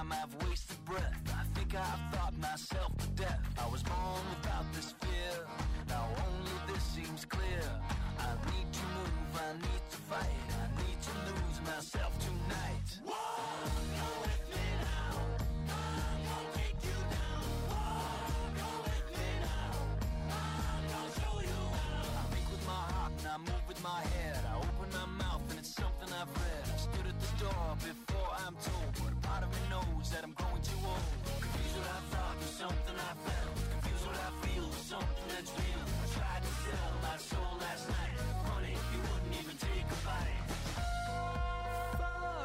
time I've wasted breath. I think I've thought myself to death. I was born without this fear. Now only this seems clear. I need to move, I need to fight. I need to lose myself tonight. Go with me now. I'm gonna take you down. Go with me now. I'm gonna show you how. I think with my heart and I move with my head. I open my mouth and it's something I've read. I've stood at the door before I'm told, but a part of me knows that I'm growing too old. Confused what I thought was something I felt. Confused what I feel was something that's real. I tried to sell my soul last night. Honey, you wouldn't even take a bite. Far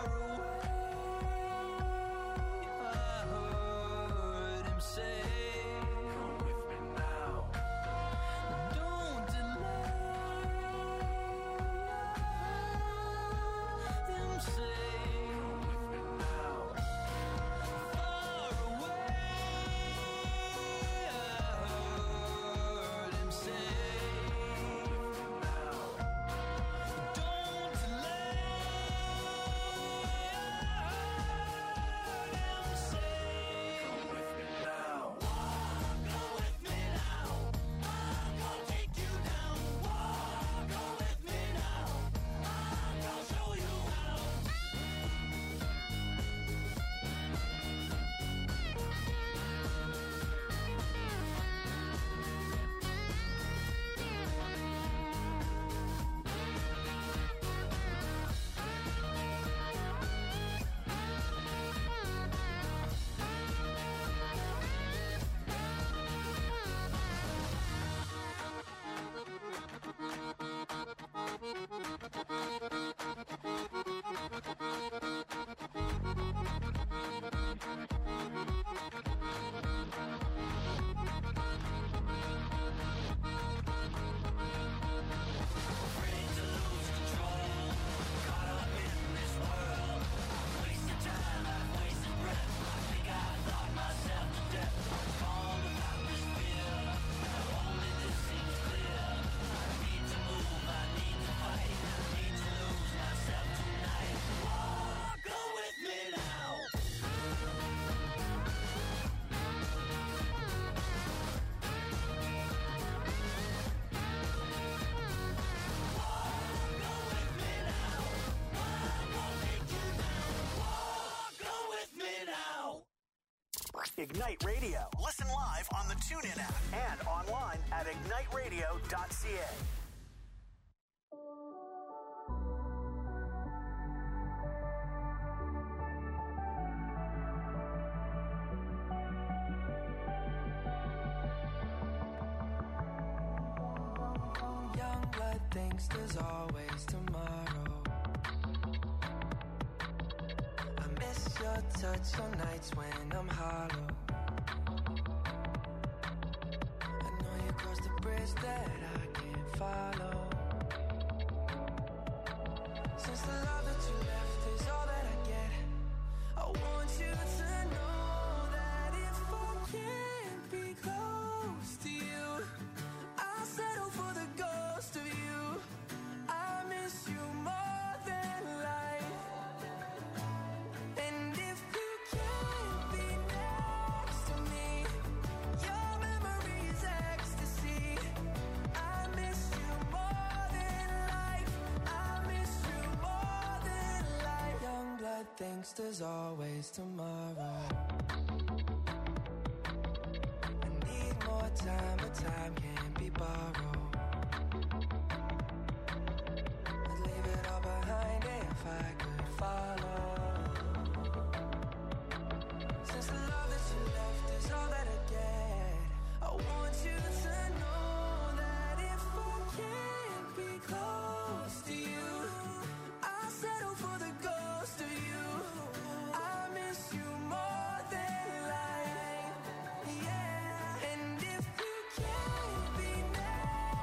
away, I heard him say, come with me now. Don't delay. Him say, come with me now. Far away, I heard him say, come with me now. Don't delay. I heard him say, come with me now. Go with me now. I'm gonna take you down. Go with me now. I'm gonna show you how. Afraid to lose control, caught up in this world. Wasted time, I've wasted breath. I think I thought myself to death. I was born without this fear. Now only this seems clear. I need to move, I need to fight. I need to lose myself tonight. Go with me now. Go with me now. I'm gonna take you down. Go with me now. Ignite Radio. Listen live on the TuneIn app and online at igniteradio.ca. Young blood thinks there's always tomorrow. I miss your touch on nights when I'm hollow. I know you crossed the bridge that I can't follow. Since the love that you left is all that I get, I want you to know that if I can't be close to you, I'll settle for the ghost of you. I miss you more than life. And if you can't be next to me, your memory's ecstasy. I miss you more than life. I miss you more than life. Young blood thinks there's always tomorrow. I need more time, but time can't be borrowed. I'd leave it all behind if I could follow. Since the love that you left is all that I get, I want you to know that if I can't be close to you, I'll settle for the ghost of you. I miss you more than life. Yeah. And if you can't be next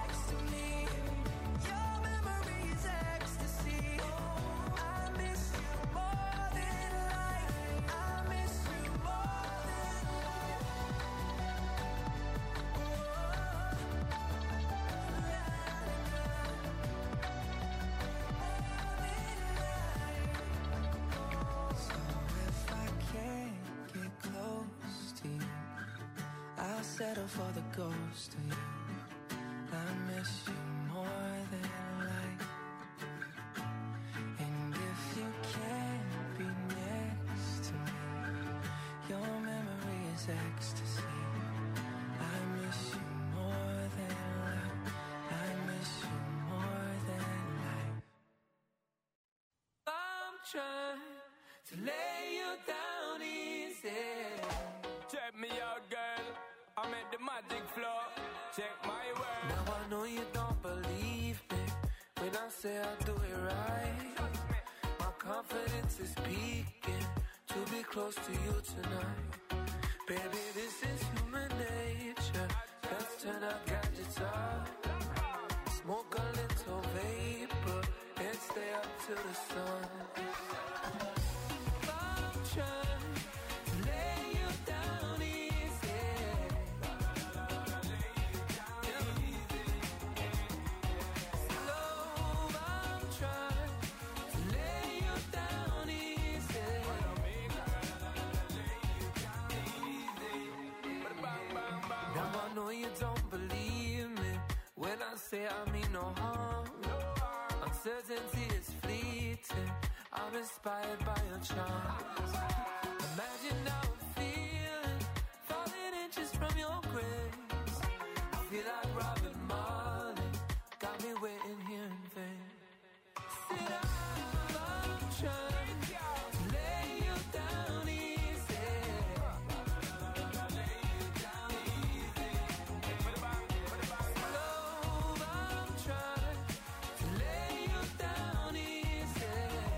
settle for the ghost of you. I miss you more than life. And if you can't be next to me, your memory is ecstasy. I miss you more than life. I miss you more than life. I'm trying to lay you down easy. Check me out, girl. I'm at the magic floor. Check my word. Now I know you don't believe me when I say I'll do it right. My confidence is peaking to be close to you tonight. Baby, this is human nature. Let's turn our gadgets off. Smoke a little vapor and stay up till the sun. I'm trying to lay you down easy. Slow, I'm trying to lay you down easy. Now I know you don't believe me when I say I mean no harm. Uncertainty is fleeting. I'm inspired by your charms. Imagine how I'm feeling, falling inches from your grace. I feel like Robin Marley, got me waiting here in vain. Sit down, I'm trying to lay you down easy. Slow, I'm trying to lay you down easy.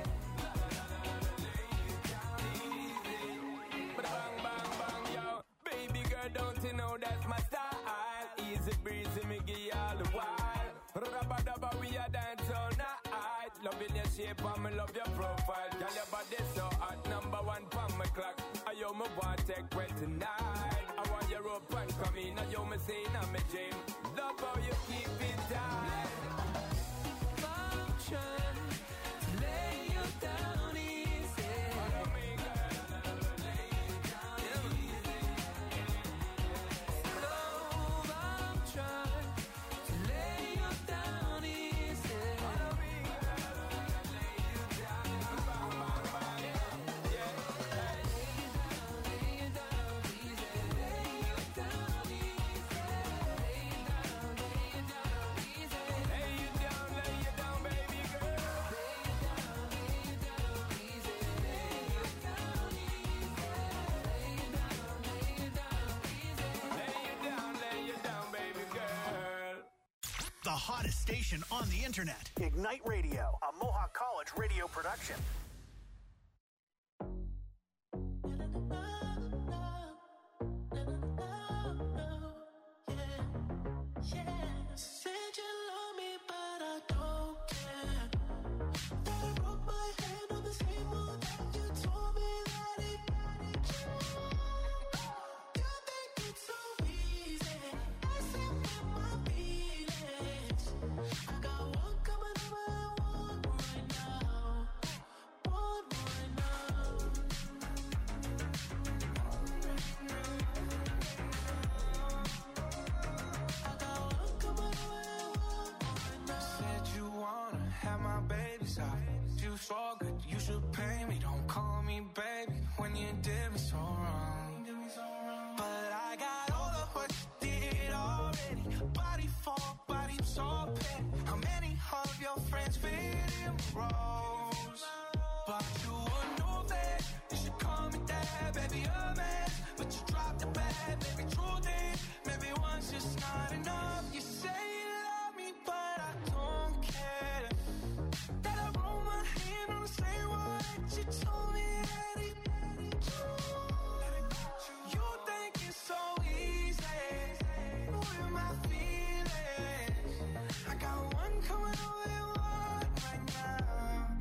Bang, bang, bang, yo. Baby girl, don't you know that's my style? Easy breezy, me give you all the while. Rubba dubba, we a dance all night. Loving your shape and me love your profile. Girl, your body so hot, number one pon my clock. I yo me want take wet tonight. I want your rope and come in. I yo me saying I'm a dream. Love how you keep it tight. I'm trying to lay you down easy. Follow me, girl. Slow, I'm trying to lay you down easy. Follow me, girl. Lay you down. Bang, bang, bang, yeah. Yeah. Lay you down easy. Lay you down easy. Lay you down easy. Lay you down, baby girl. Lay you down easy. Lay you down easy. Lay you down, baby girl. The hottest station on the internet. Ignite Radio, a Mohawk College radio production. Said you love me, but I don't care. That I broke my hand on the same one that you told me that it. You think it's so easy, messing with my feelings. I got one coming over and one right now. One right now. I got one coming over and one right now. Said you wanna have my babies out. You so good, you should pay me. Don't call me baby when you did me so wrong. But I got all of what you did already. Body for body, so petty. How many of your friends fit in roles? But you would know that you should call me dad, baby, a man. But you dropped the bag, baby, truth is, maybe one's just not enough. You say you love me, but I don't care. That I roll my hand on the same one that you told me that it. You think it's so easy with my feelings. I got one coming over and one right now.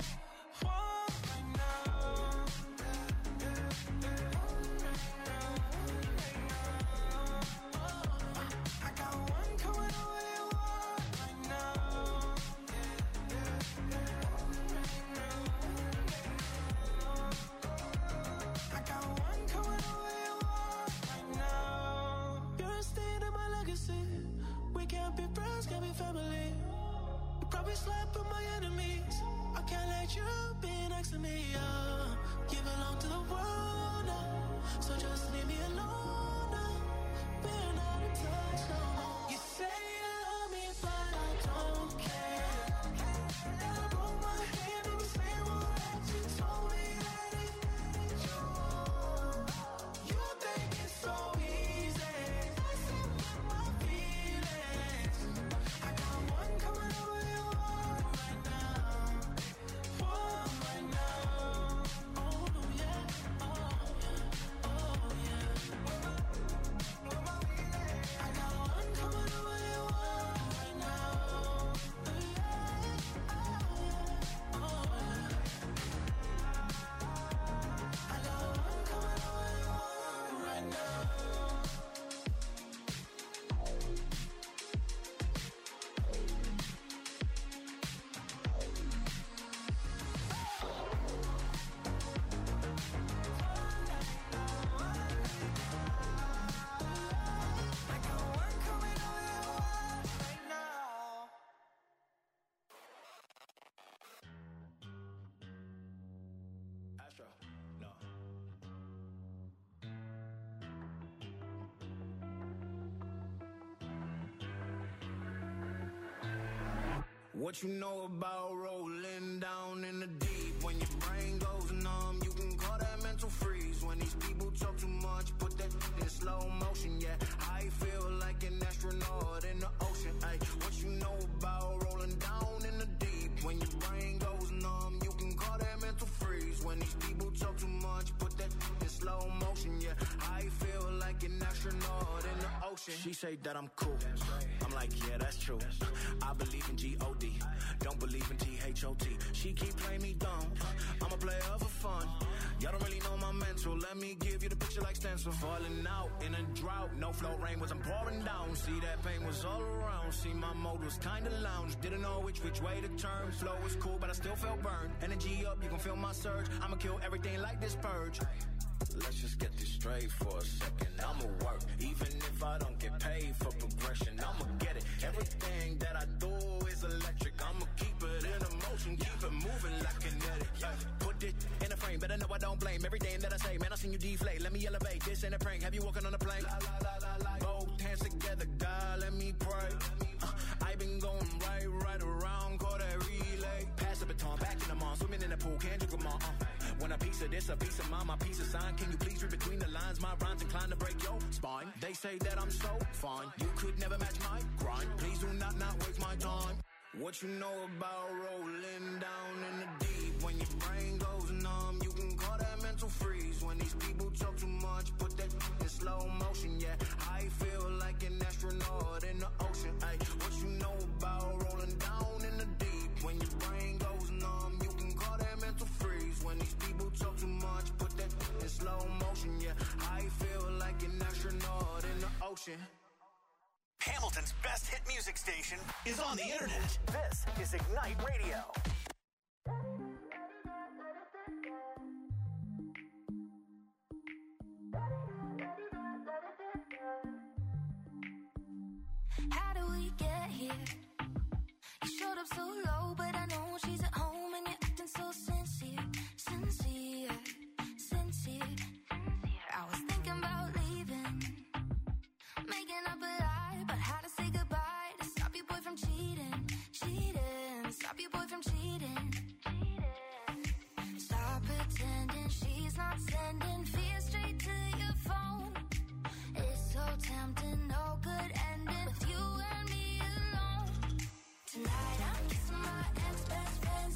What you know about rolling down in the deep? When your brain goes numb, you can call that mental freeze. When these people talk too much, put that in slow motion, yeah. I feel like an astronaut in the ocean, ay. What you know about rolling down in the deep? When your brain goes numb, you can call that mental freeze. When these people talk too much, put that in slow motion, yeah. I feel like an astronaut in the ocean. She say that I'm cool. I'm like, yeah, that's true. I believe in G-O-D. Don't believe in T-H-O-T. She keep playing me dumb. I'm a player for fun. Y'all don't really know my mental. Let me give you the picture like stencil. Falling out in a drought. No flow rain was I'm pouring down. See that pain was all around. See my mode was kinda lounge. Didn't know which way to turn. Flow was cool, but I still felt burned. Energy up, you can feel my surge. I'ma kill everything like this purge. Let's just get this straight for a second. I'ma work, even if I don't get paid for progression. I'ma get it. Everything that I do is electric. I'ma keep it in motion, keep it moving like kinetic. Put it in a frame, better know I don't blame everything that I say. Man, I seen you deflate. Let me elevate. This ain't a prank. Have you walking on a plane? Both hands together, God, let me pray. I been going right around, call that relay. Pass the baton, back in the mall, swimming in the pool, can't drink them all. When a piece of this, a piece of mine, my piece of sign. Can you please read between the lines? My rhymes inclined to break your spine. They say that I'm so fine, you could never match my grind. Please do not waste my time. What you know about rolling down in the deep? When your brain goes numb, you can call that mental freeze. When these people talk too much, put that in slow motion, yeah. I feel like an astronaut in the ocean, ay. What you know about rolling down in the deep? When your brain goes numb, you can call that mental freeze. When these people talk too much, put that in slow motion, yeah. I feel like an astronaut in the ocean. Hamilton's best hit music station is on the internet. This is Ignite Radio. How do we get here? You showed up so low, but I know she's at home and you're acting so sincere. I was thinking about leaving, making up a lie about how to say goodbye to stop your boy from cheating. Stop your boy from cheating. Stop pretending she's not sending fear straight to your phone. It's so tempting, no good ending with you and me alone. Tonight I'm kissing my ex-best friends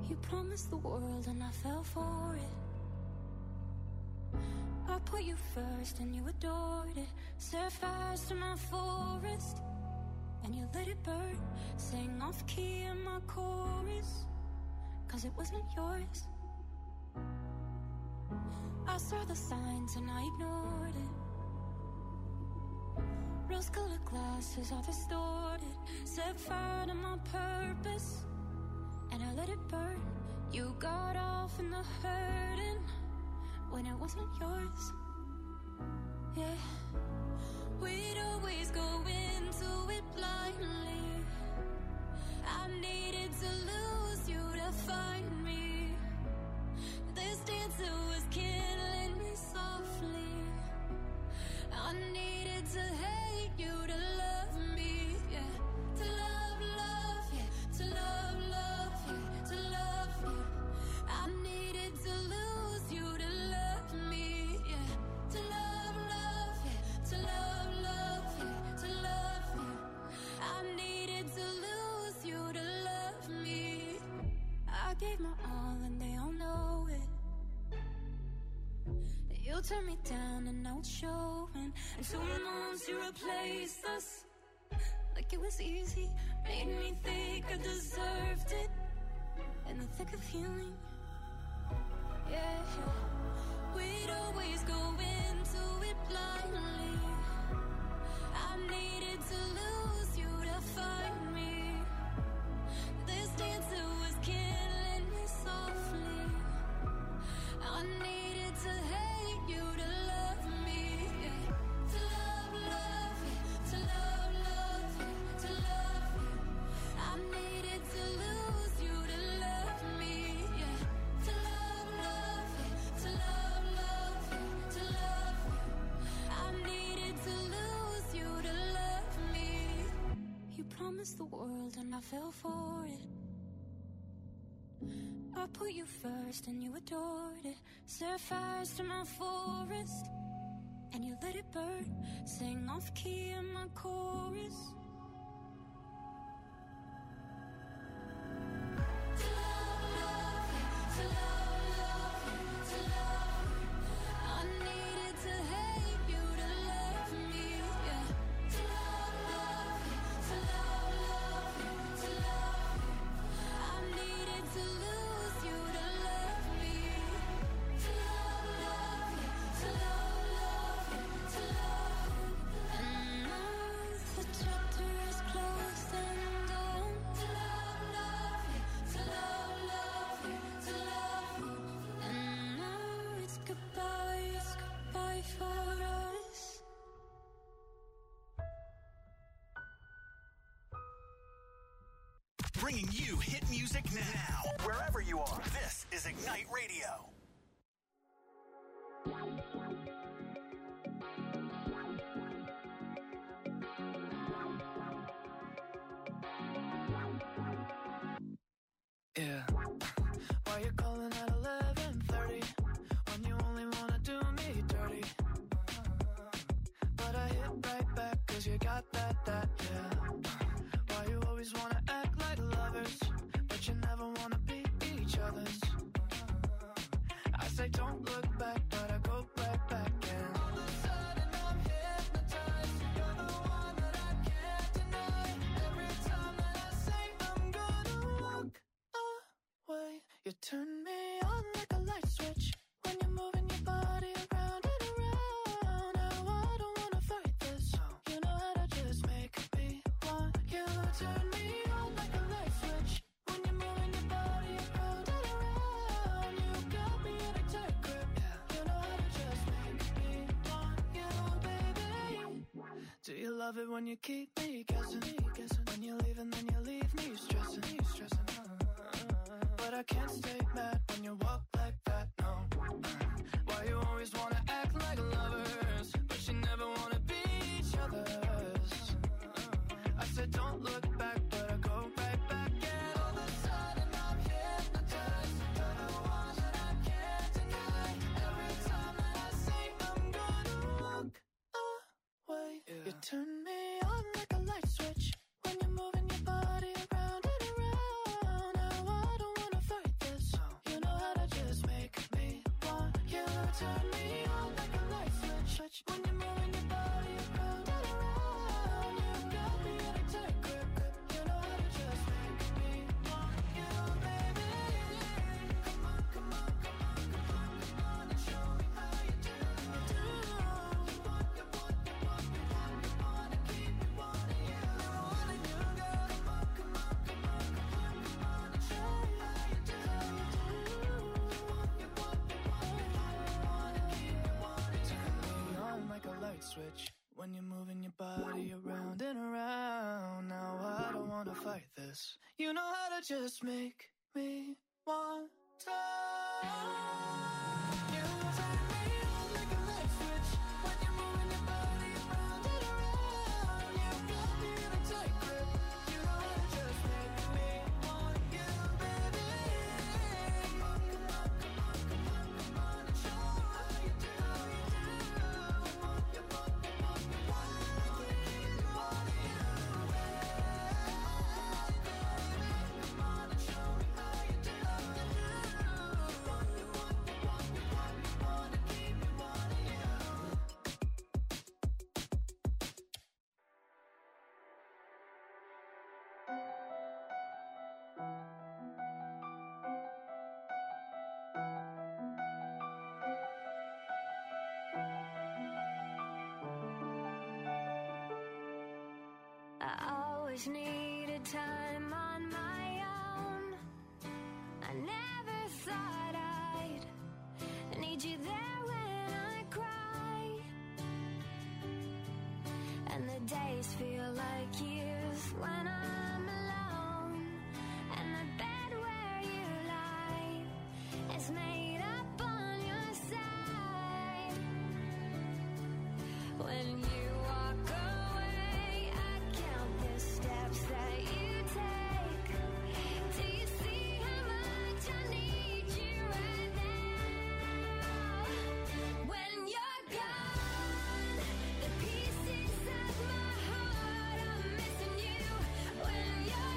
You promised the world and I fell for it. I put you first and you adored it. Set fires to my forest and you let it burn. Sang off key in my chorus, 'cause it wasn't yours. I saw the signs and I ignored it. Rose-colored glasses are distorted. Set fire to my purpose and I let it burn. You got off in the hurting when it wasn't yours. Yeah, we'd always go into it blindly. I needed to lose you to find me. This dancer was killing me softly. I needed to hate you to love me, yeah. To love, love, yeah. To love, love, yeah. To love you. I needed to lose you to love me, yeah. To love, love, yeah. To love, love, yeah. To love you. I needed to lose you to love me. I gave my all and they all know it. You turned me down and now it's showing. And 2 months you replaced us like it was easy. Made me think I deserved it in the thick of healing. Yeah, we'd always go into it blindly. I needed to lose you to find me. This dancer was killing me softly. I needed to hate you to love me, yeah. To love, love, yeah. To love, love, yeah. To love you. I needed to lose you to love me, yeah. To love, love, yeah. To love, love, yeah. To love you. I needed to lose you to love me. You promised the world and I fell for it. I put you first and you adored it. Set fires to my forest and you let it burn. Sang off key in my chorus. To love, love, yeah. To love, love, yeah. To love you. I needed to hate you to love me, yeah. To love, love, yeah. To love, love, yeah. To love you. I needed to lose you to love me. To love, love, yeah. To love, love, yeah. To love you. And now the chapter is closed and done. To love, love, yeah. To love, love, yeah. To love you. And now it's goodbye for us. Bringing you hit music now. Wherever you are, this is Ignite Radio. Yeah. Why you calling at 11:30 when you only wanna do me dirty? But I hit right back 'cause you got that, yeah. Why you always wanna act like lovers, but you never wanna be each other's? I say don't look back, but I go right back and all of a sudden I'm hypnotized. You're the one that I can't deny. Every time that I say I'm gonna walk away, you turn me on like a light switch when you're moving your body around and around. Now I don't wanna fight this. You know how to just make me want you. Turn me on like a light switch when you're moving your body around and around. You got me in a tight grip. You know how to just make me want you, baby. Do you love it when you keep me guessing? When you leave and then you leave me stressing. But I can't stay mad when you walk like that, no. Why you always wanna act like lovers, but you never wanna be each other's? I said don't look back, but I go right back and all of a sudden I'm hypnotized. You're the one that I can't deny. Every time that I say I'm gonna walk away, you turn me on like a light switch when you're moving your body turn me on like a light switch. When you're moving your body around and around, you got me in a tight grip. You know how to just make me want you, baby. Come on, come on, come on, come on, come on, and show me how you do. You want, you want, you want, you want, you want to keep me wanting you. Wanting you, girl. Come on, come on, come on, come on, come on, and show me how you do. You want, you want, you want, you want, you want to keep me wanting you. Turn me on like a light switch. When you're moving your body around and around, now I don't wanna fight this. You know how to just make me want to. You turn me on like a light switch. When you're moving your body around and around, you got me in a tight grip. You know how to just make me want you, baby. Come on, come on, come on, come on, come on, and show me how you do. You want, you want, you want, you want, you want to keep me wanting you, baby. Come on and show me how you do. You want, you want, you want, you want, you want to keep me wanting you. I always needed time on my own. I never thought I'd need you there when I cry. And the days feel like years when I'm alone. And the bed where you lie is made up on your side. When you walk away, I count the steps that you take. Do you see how much I need you right now? When you're gone, the pieces of my heart are missing you. When you're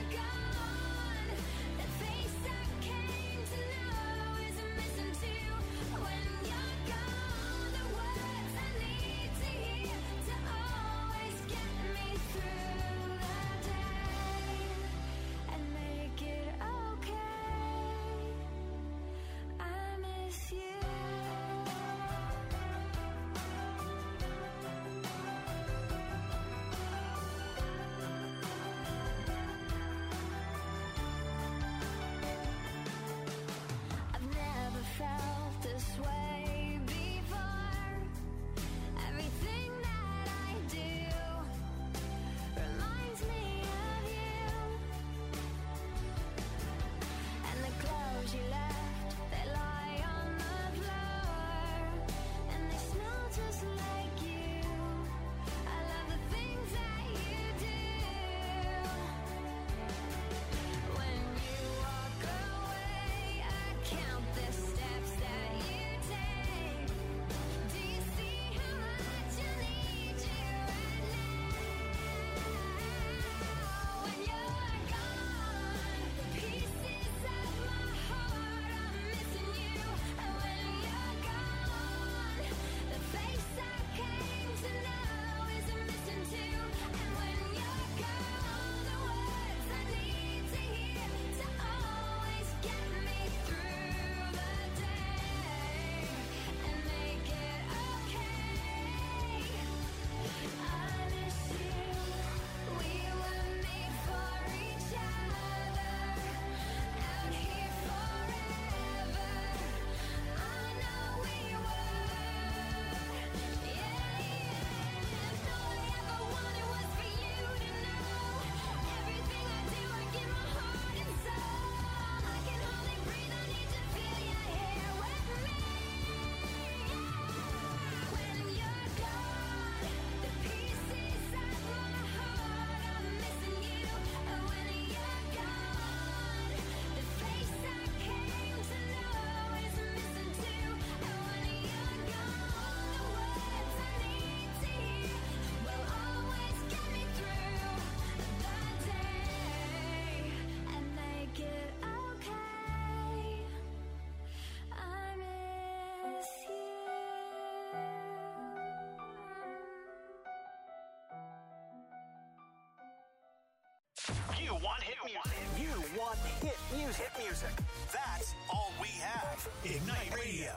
want hit music. You want hit music. Hit music. That's all we have. Ignite Radio.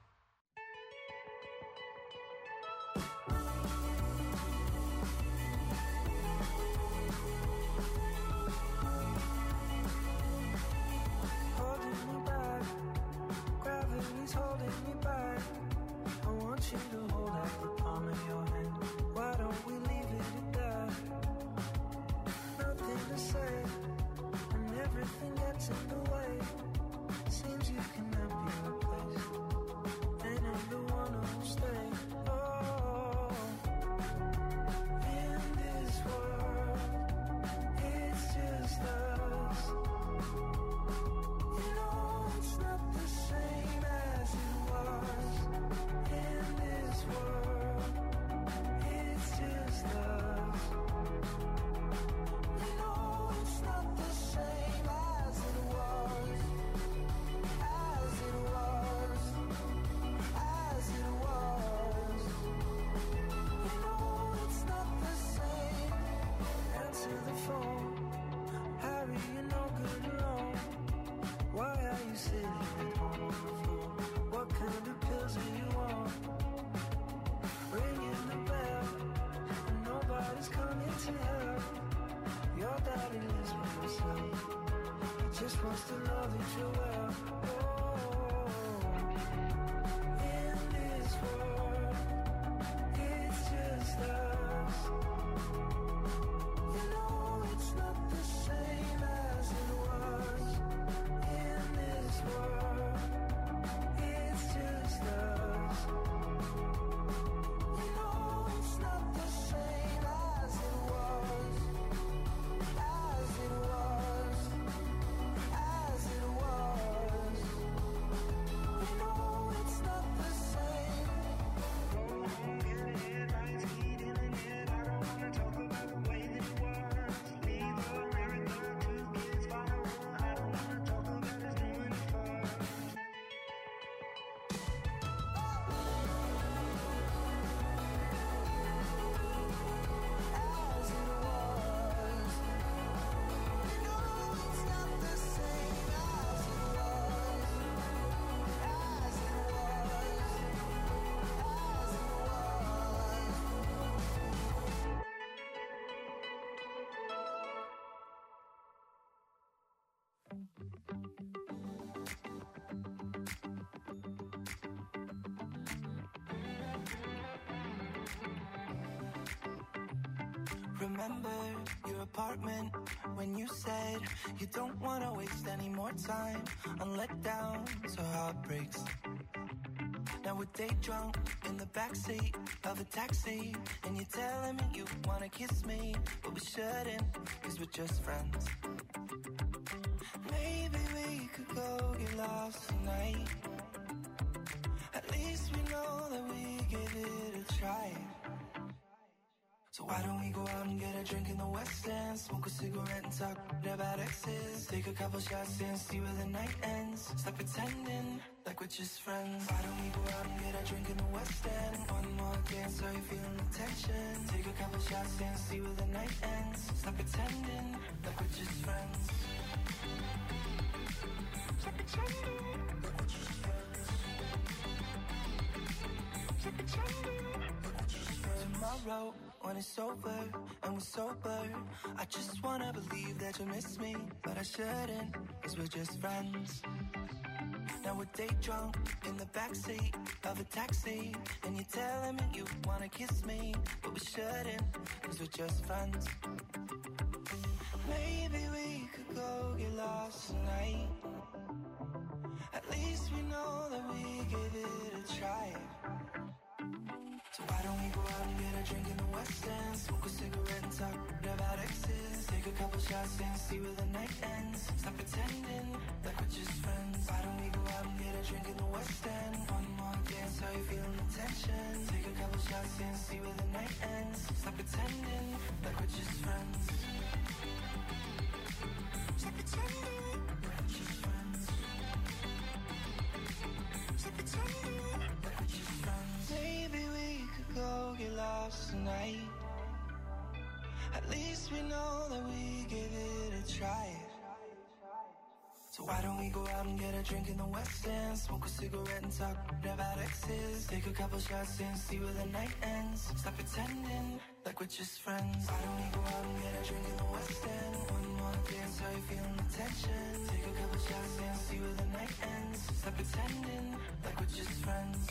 Holding me back, gravity's holding me back. I want you to hold out the palm of your hand. Why don't we leave it at that? Nothing to say, and everything gets in the way. Seems you cannot be replaced, and I'm the one who'll stay. Oh, in this world, it's just us. You know it's not the same as it was. In this world, it's just us. You know it's not the same as it was. As it was. As it was. You know it's not the same. Answer the phone. Harry, you're no good alone. Why are you sitting at home on the floor? What kind of pills are you on? Ringing the bell, and nobody's coming to help. Your daddy lives with himself. He just wants to know that you're well. Oh, in this world, it's just us. You know it's not the same as it was. In this world, it's just us. You know it's not the same as it was. As it was. As it was. You know it's not the same. Go home, get it, lights heating in it. I don't wanna talk about the way that it was. Leave America, 2 kids follow. I don't wanna talk about us doing it first. As it was. You know it's not the same as it was. As it was. As it was. Remember your apartment when you said you don't want to waste any more time on letdowns or heartbreaks. Now we're day drunk in the backseat of a taxi, and you're telling me you want to kiss me, but we shouldn't, cause we're just friends. Maybe we could go get lost tonight. At least we know that we gave it a try. So why don't we go out and get a drink in the West End, smoke a cigarette and talk about exes, take a couple shots and see where the night ends. Stop pretending like we're just friends. Why don't we go out and get a drink in the West End? One more dance, are you feeling the tension? Take a couple shots and see where the night ends. Stop pretending like we're just friends. Stop pretending like we're just friends. Stop pretending like we're just friends. Tomorrow, when it's over and we're sober, I just wanna believe that you miss me, but I shouldn't, cause we're just friends. Now we're day drunk in the backseat of a taxi, and you're telling me you wanna kiss me, but we shouldn't, cause we're just friends. Maybe we could go get lost tonight. At least we know that we gave it a try. So why don't we go out and get a drink in the West End, smoke a cigarette and talk about exes, take a couple shots and see where the night ends. Stop pretending like we're just friends. Why don't we go out and get a drink in the West End? One more dance, how you feeling the tension? Take a couple shots and see where the night ends. Stop pretending like we're just friends. Stop pretending like we're just friends. Stop pretending like we're just friends. Maybe we could go get lost tonight. At least we know that we gave it a So why don't we go out and get a drink in the West End? Smoke a cigarette and talk about exes. Take a couple shots and see where the night ends. Stop pretending like we're just friends. Why don't we go out and get a drink in the West End? One more dance, how you feeling the tension? Take a couple shots and see where the night ends. Stop pretending like we're just friends.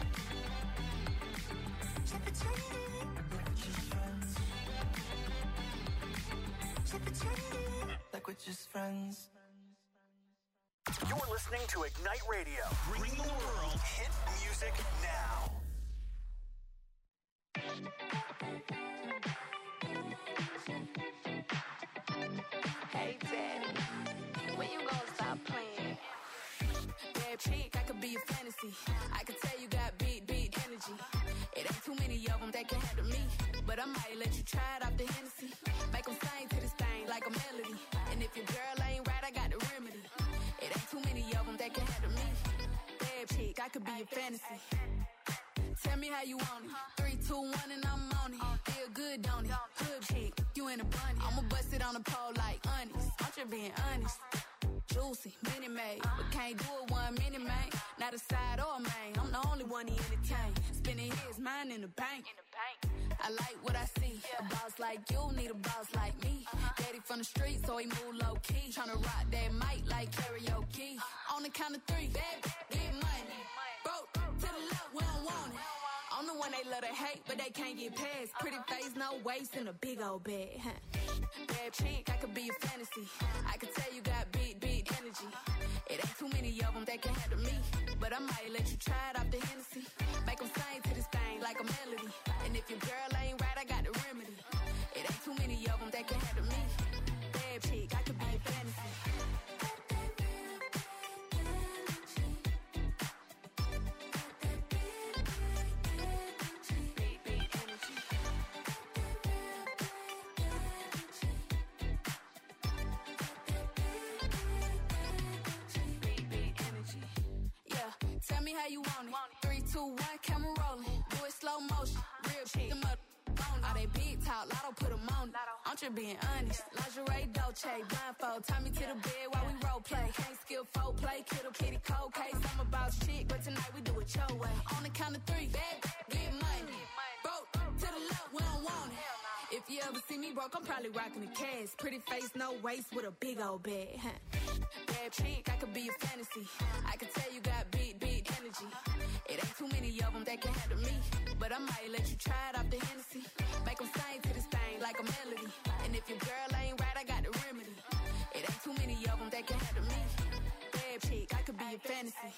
Stop pretending like we're just friends. Stop pretending like we're just friends. You're listening to Ignite Radio. Bring the world hit music now. Hey, Daddy, when you gonna stop playing? Bad chick, I could be a fantasy. I could tell you got big energy. It ain't too many of them that can handle me. But I might let you try it off the Hennessy. Make them sing to this thing like a melody. And if your girl ain't right, I got the remedy. It ain't too many of them that can handle me. Bad chick, I could be your fantasy. Tell me how you want it. 3, 2, 1 and I'm on it. Feel good, don't it? Hood chick, you in a bunny. I'ma bust it on the pole like honest. I'm just being honest. Juicy, mini made, but can't do it 1 minute, man. Not a side or a main. I'm the only one he entertain. Spending his mind in the bank. I like what I see. A boss like you need a boss like me. Daddy from the street, so he move low key. Tryna rock that mic like karaoke. On the count of 3, bad, get money. Broke to the left, we don't want it. I'm the one they love to hate, but they can't get past. Pretty face, no waist, and a big old bag. Bad chick, I could be a fantasy. I could tell you got big energy. It ain't too many of them that can handle me. But I might let you try it off the Hennessy. Make them sing to this thing like a melody. And if your girl ain't right, I got the remedy. It ain't too many of them that can handle me. Bad chick, I could be a fantasy. Tell me how you want it. 3, 2, 1, camera rolling. Do it slow motion. Real chick. Them up on all they big talk. Lotto put them on it. I'm just being honest. Lingerie, Dolce, blindfold. Tie me to the bed while we role play. Can't skill folk play. Kiddo, kitty, cold case. I'm a boss chick, but tonight we do it your way. On the count of 3, bad, get money. Broke to the left, we don't want it. If you ever see me broke, I'm probably rocking the cash. Pretty face, no waist, with a big old bag. Bad chick, I could be a fantasy. I could tell you got big energy. It ain't too many of them that can handle me. But I might let you try it off the Hennessy. Make them sing to this thing like a melody. And if your girl ain't right, I got the remedy. It ain't too many of them that can handle me. Bad chick, I could be a fantasy.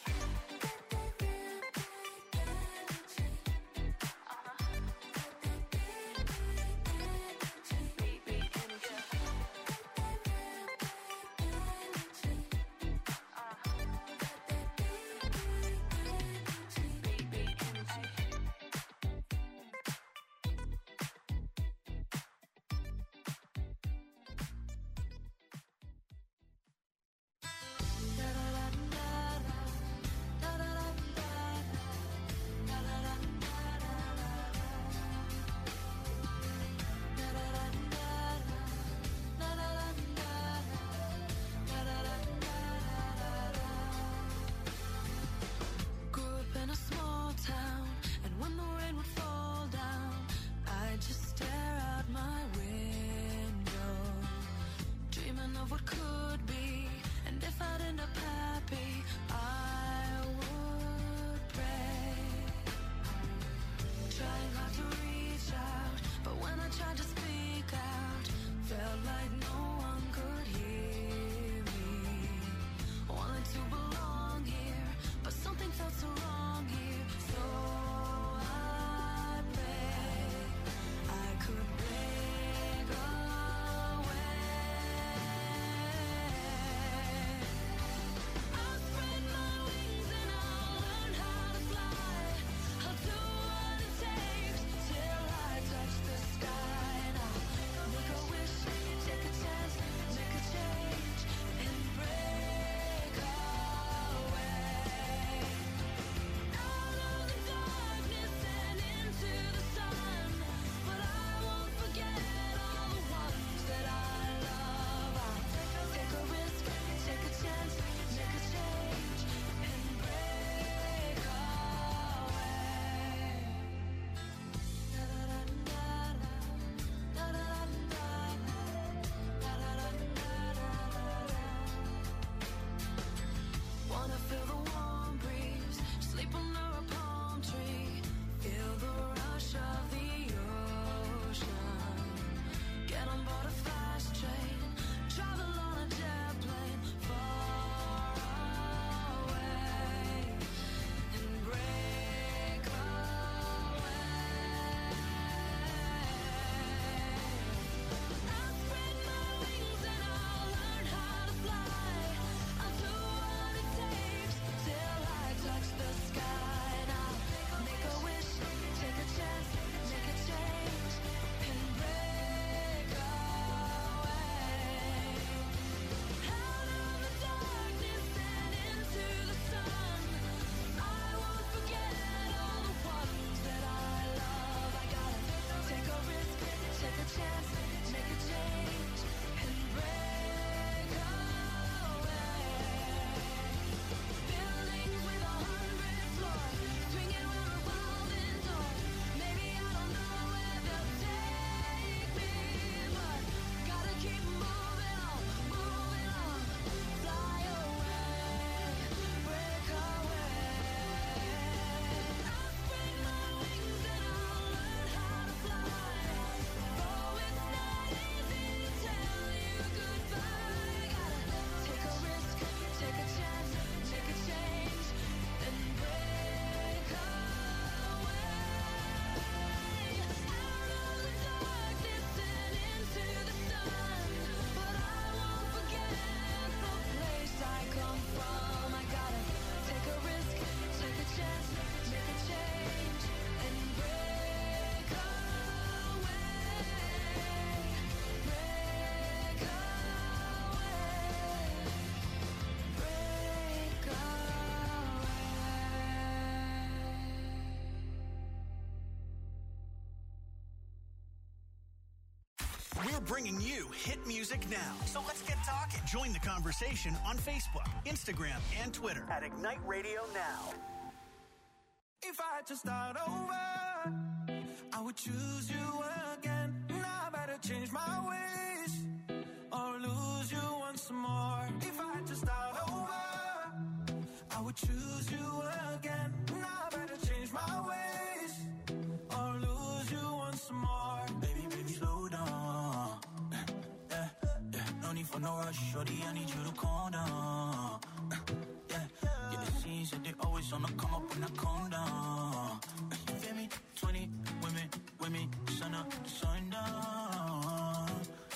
bringing you hit music now. So let's get talking. Join the conversation on Facebook, Instagram, and Twitter at Ignite Radio Now. If I had to start over, I would choose you again. Now I better change my ways or lose you once more. If I had to start over, I would choose you again. Now I better change my ways or lose you once more. Baby, slow down. No need for no rush, shorty, I need you to calm down. The scenes that they always on the come up when I calm down. You feel me? 20 women, sun up, sundown.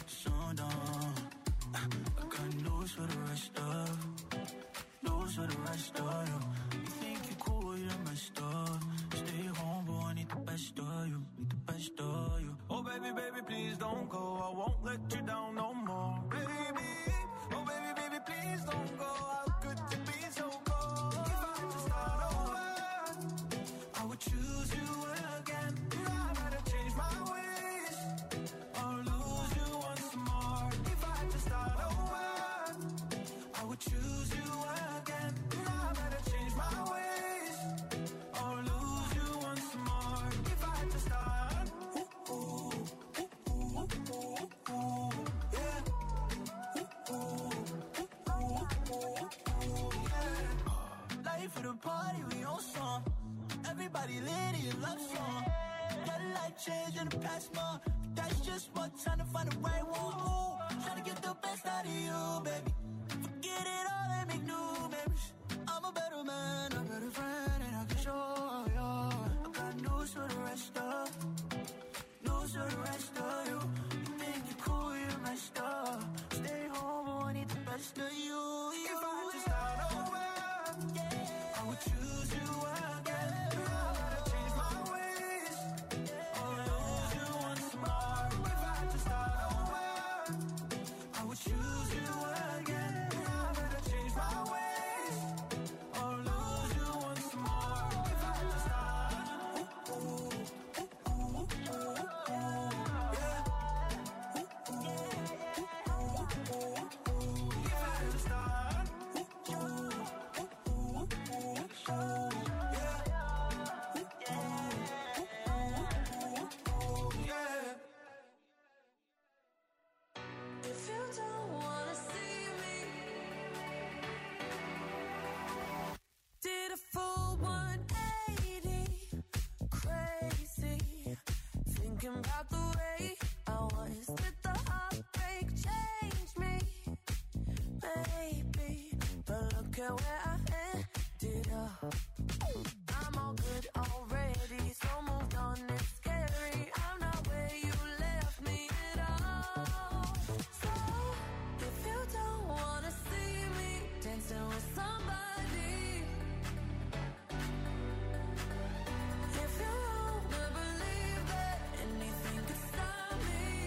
I got news for the rest of you. You think you cool, you're messed up. Stay home, boy, I need the best of you. Oh, baby, please don't go. I won't let you down no more. Baby, oh, baby, please don't go. How could you be so cold? If I had to start over, I would choose you again. Now I better change my ways or lose you once more. If I had to start over, I would choose you again. Now I better change my ways or lose you once more. If I had to start, life for the party, we on song. Everybody lit in love song. Got a life change in the past month. That's just what time to find the right one. Trying to get the best out of you, baby. Forget it all and make new memories. I'm a better man, a better friend, and I can show you. I got news for the rest of you. You think you're cool, you're messed up. Stay home, I need the best of you. If I had to start over, I would choose you again. Now I gotta change my ways or lose you once more. If I had to start over, I would choose you again. Now I gotta change my ways or lose you once more. If I had to start, If you don't wanna see me, did a full 180, crazy, thinking about the way I was. Did the heartbreak change me? Maybe, but look at where I ended up. I'm all good already, so moved on, it's scary. I'm not where you left me at all. So, if you don't wanna see me dancing with somebody, if you wanna believe that anything could stop me,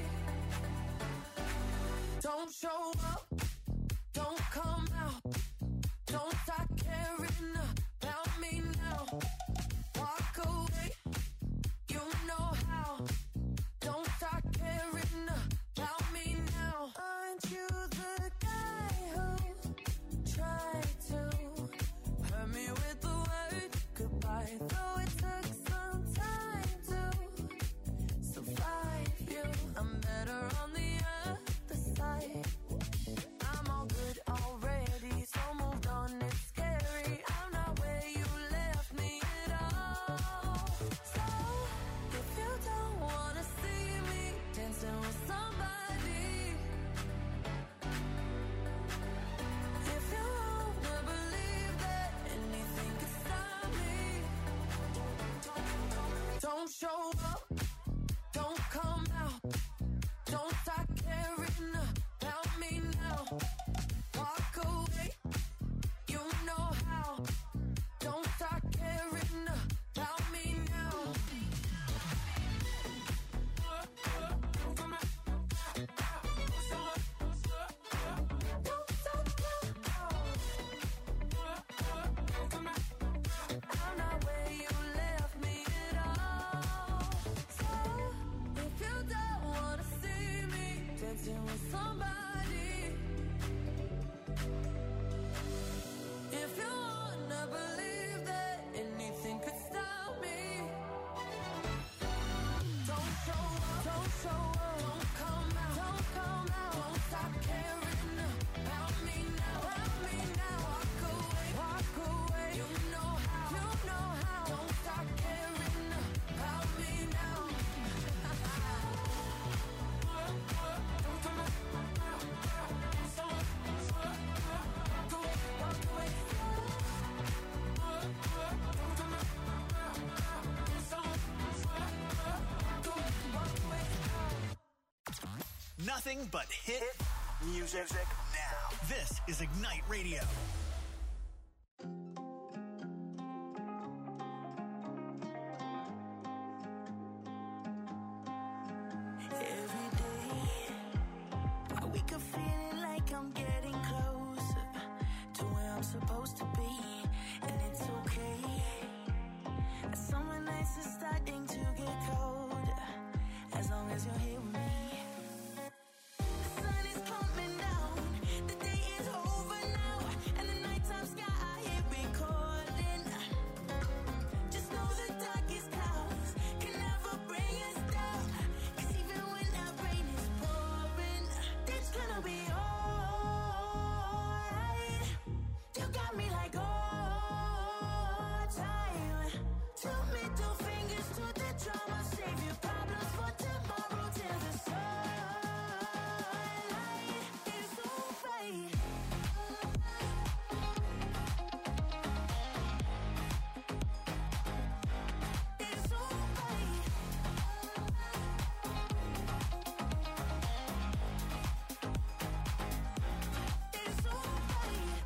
don't show up, don't come out, don't start caring about me now. Walk nothing but hit music now. This is Ignite Radio. Every day, I wake up feeling like I'm getting closer to where I'm supposed to be, and it's okay. Summer nights are starting to get colder, as long as you're here with me. The sun is coming down, the day is over now, and the nighttime sky I hear it calling. Just know the darkest clouds can never bring us down, 'cause even when that rain is pouring, it's gonna be alright. You got me like all time. Two middle fingers to the drama, save your problems for tomorrow till the sunlight is alright. It's alright. It's alright.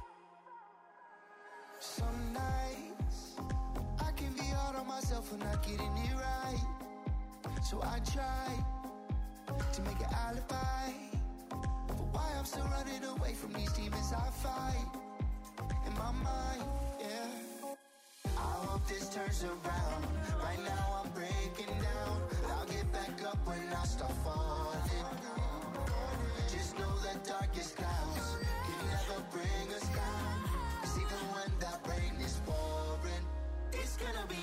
Some nights I can be hard on myself for not getting it right. So I try to make an alibi for why I'm still running away from these demons I fight in my mind, yeah. I hope this turns around. Right now I'm breaking down. I'll get back up when I start falling. Just know the darkest clouds can never bring us down, 'cause even when that rain is pouring, it's gonna be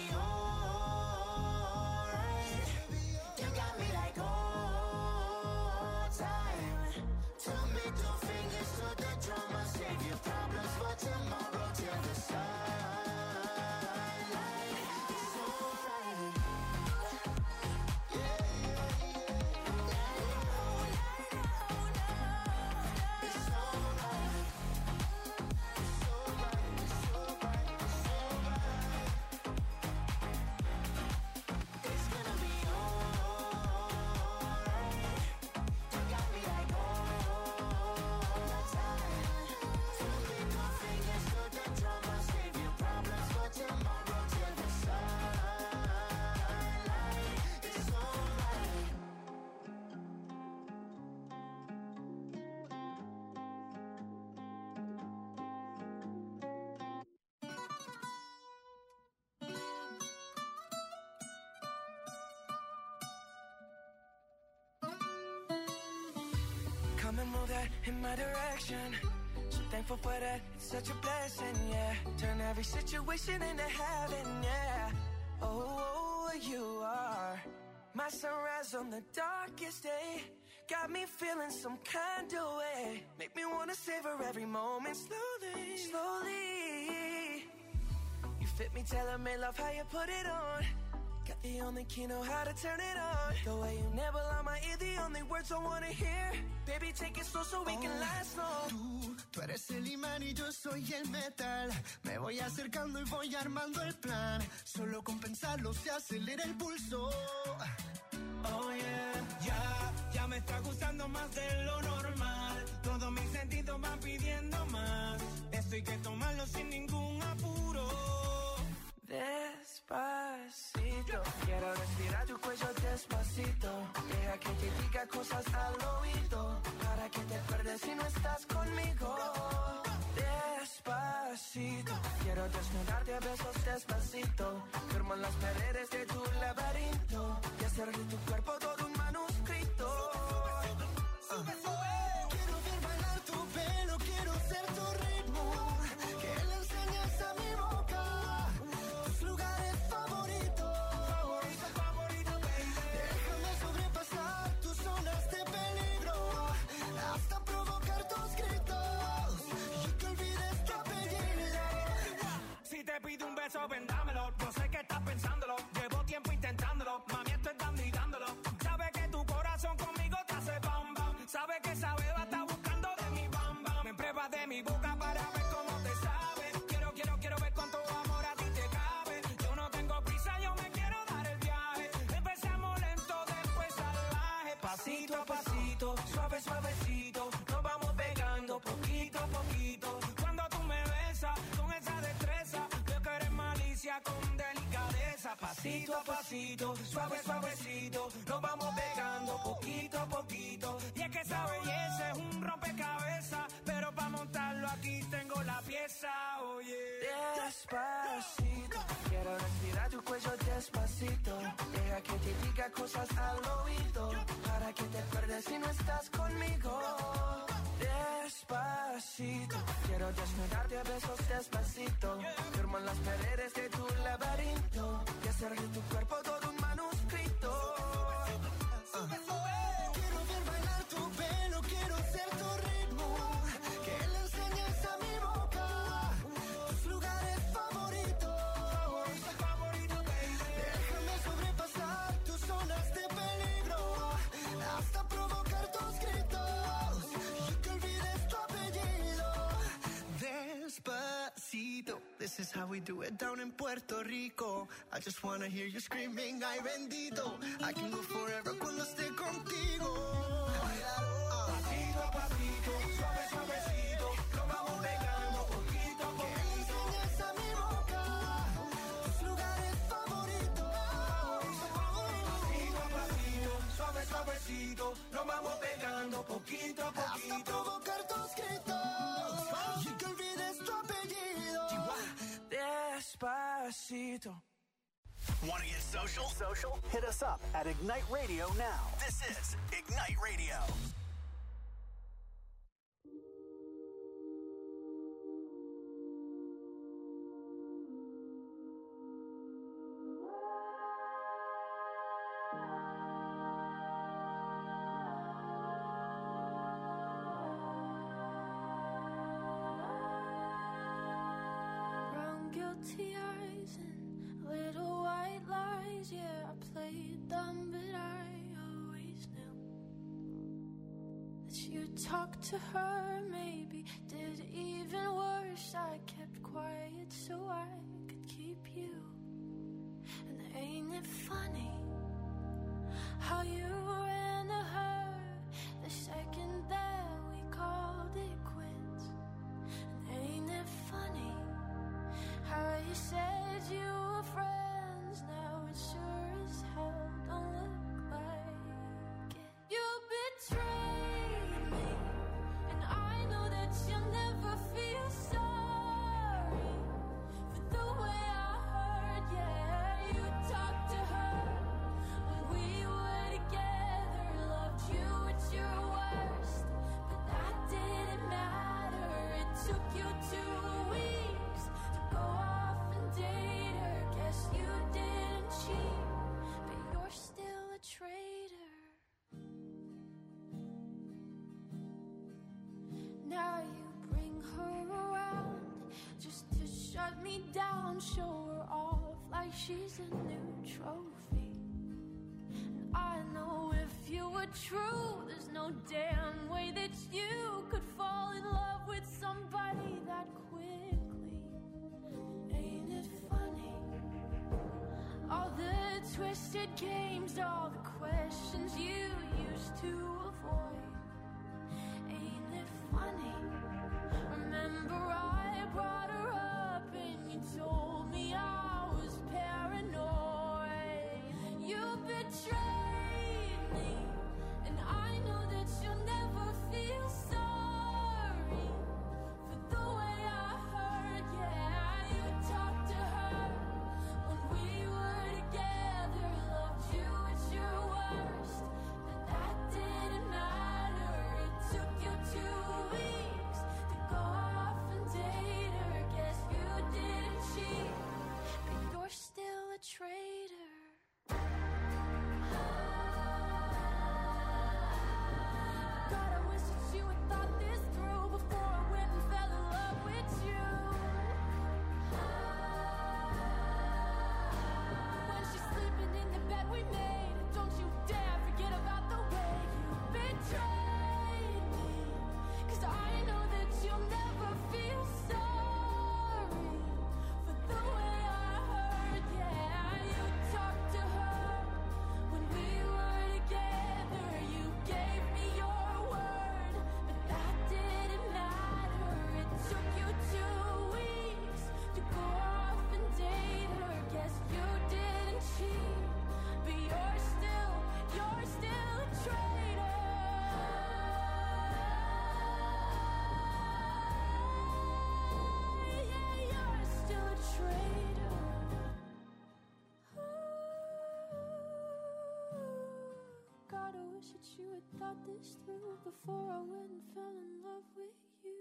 alright. You got me like all time. Two middle fingers to the drama, save your problems for tomorrow till the sunlight is alright. Yeah, yeah, yeah. It's alright. It's alright. It's alright. It's alright. It's gonna be alright. You got me like all time. Two middle fingers to the drama, save your problems for tomorrow till the sunlight is alright. Come and move that in my direction. So thankful for that, it's such a blessing, yeah. Turn every situation into heaven, yeah. Oh, you are my sunrise on the darkest day. Got me feeling some kind of way. Make me wanna savor every moment slowly, slowly. You fit me, tailor me, love how you put it on. Got the only key, know how to turn it on. The way you never lie my ear, the only words I wanna hear. Baby, take it slow so we can last long. Tú eres el imán y yo soy el metal. Me voy acercando y voy armando el plan. Solo con pensarlo se acelera el pulso. Oh yeah, ya me está gustando más de lo normal. Todos mis sentidos van pidiendo más. Esto hay que tomarlo sin ningún apuro. Despacito, quiero respirar tu cuello despacito. Deja que te diga cosas al oído, para que te acuerdes si no estás conmigo. Despacito, quiero desnudarte a besos despacito. Firmo en las paredes de tu laberinto y hacer de tu cuerpo todo un manuscrito. Quiero ver bailar tu pelo, quiero ser tu ritmo. Que le enseñes a mi boca tus lugares favoritos. Déjame sobrepasar tus zonas de peligro, hasta provocar tus gritos y que olvides tu apellido. Si te pido un beso, ven dámelo. Yo sé que estás pensándolo. Llevo tiempo intentándolo. Mami, estoy dando y dándolo. Sabes que tu corazón conmigo te hace bam bam. Sabes que esa beba está buscando de mi bam bam. Me pruebas de mi boca para ver cómo te sabe. Quiero ver cuánto amor a ti te cabe. Yo no tengo prisa, yo me quiero dar el viaje. Empezamos lento, después salvaje. Pasito a pasito. pasito, suave, suavecito, nos vamos pegando poquito a poquito. Cuando tú me besas con esa destreza, veo que eres malicia con delicadeza. Pasito a pasito, suave, suavecito, nos vamos pegando poquito a poquito. Y es que esa belleza es un rompecabezas, pero para montarlo aquí tengo la pieza, oye. Despacito, quiero respirar tu cuello despacito. Deja que te diga cosas al oído, para que te acuerdes si no estás conmigo. Despacito, quiero desnudarte a besos despacito. Firmo en las paredes de tu laberinto y hacer de tu cuerpo todo un manuscrito. Quiero ver bailar tu pelo, quiero ser tu ritmo, que le enseñes a mi boca tus lugares favoritos. Déjame sobrepasar tus zonas de peligro, hasta provocar tus gritos y que olvides tu apellido. Despacito, this is how we do it down in Puerto Rico. I just wanna hear you screaming, ay bendito. I can go forever cuando esté contigo. Pasito a pasito, suave, suavecito, nos vamos pegando poquito a poquito. Que enseñes a mi boca tus lugares favoritos. Pasito a pasito, suave, suavecito, nos vamos pegando poquito a poquito. Hasta provocar tus gritos y que olvides tu apellido. Despacito. Want to get social? Hit us up at Ignite Radio now. This is Ignite Radio. Brown guilty eyes and little white lies. Yeah, I played dumb, but I always knew that you talked to her. Maybe did even worse. I kept quiet so I could keep you. And ain't it funny how you ran to her the second that we called it quits? And ain't it funny how you said you were friends, now it sure as hell don't look like it. You betrayed me, and I know that you'll never feel sorry for the way I heard. Yeah, you talked to her when we were together, loved you at your worst, but that didn't matter. It took you 2 weeks to go off and date her. Guess you didn't cheat, but you're still a traitor. Now you bring her around just to shut me down, show her off like she's a new trophy. And I know if you were true, there's no damn way that you could fall in love with somebody that quickly. Ain't it funny? All the twisted games, all the questions you used to avoid. Ain't it funny? Remember I brought her up and you told me I was paranoid. You betrayed me, and I know that you'll never feel sorry for the way I heard. Yeah, you talked to her when we were together, loved you at your worst, but that didn't before I went and fell in love with you.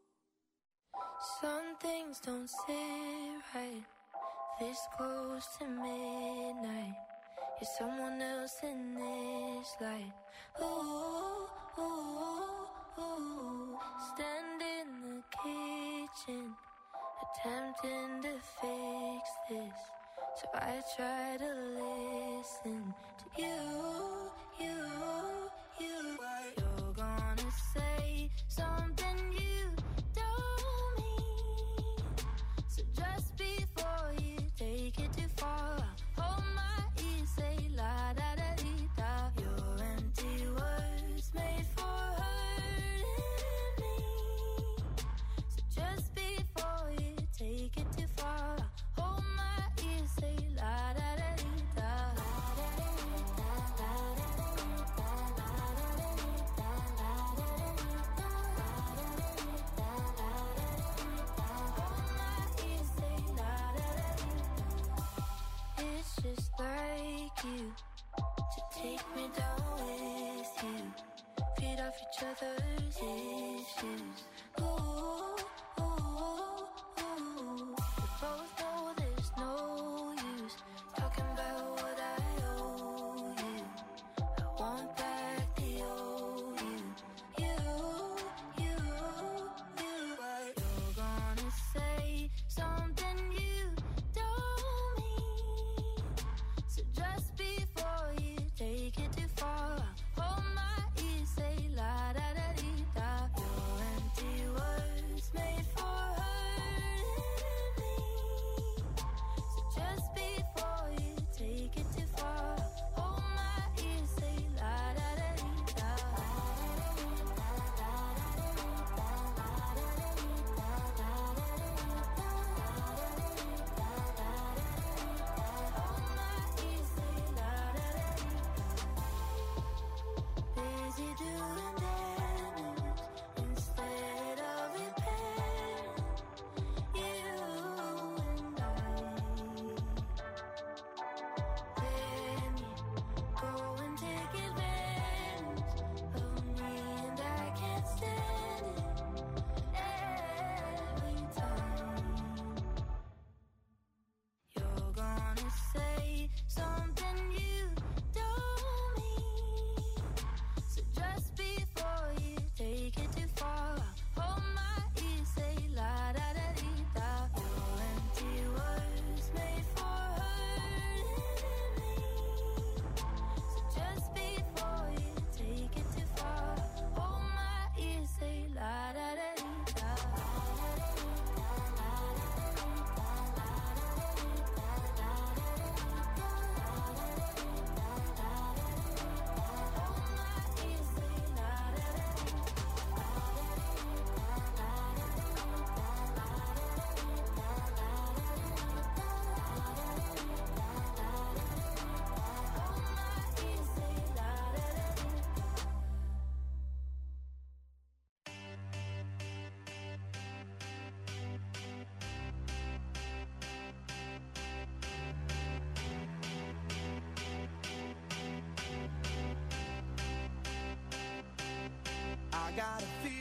Some things don't sit right this close to midnight. You're someone else in this light. Ooh, ooh, ooh. Stand in the kitchen, attempting to fix this. So I try to listen to you. You're gonna say something you don't mean. So just before you take it too far, hold my ear, say la da da dee da. Your empty words made for hurting me. So just before you take it too far, hold my ear, say la da da dee da. It's just like you to take me down with you, feed off each other's issues. Ooh, ooh, ooh. We both know there's no use talking about what I owe you. I want back the old you. You're gonna say something you don't mean. So just before you take it too far, hold my ear, say la da da dee da. Your empty words made for hurting me. So just before you take it too far, hold my ear, say la da da dee da. Busy doing damage instead of repairing. You and I. Then you go and take advantage of me, and I can't stand it every time. You're gonna say something you don't mean. So just before you take it too far, hold my ear, say la da da dee da. Your empty words made for hurting me. So just before you take it too far, hold my ear, say la da da dee da. I got a feeling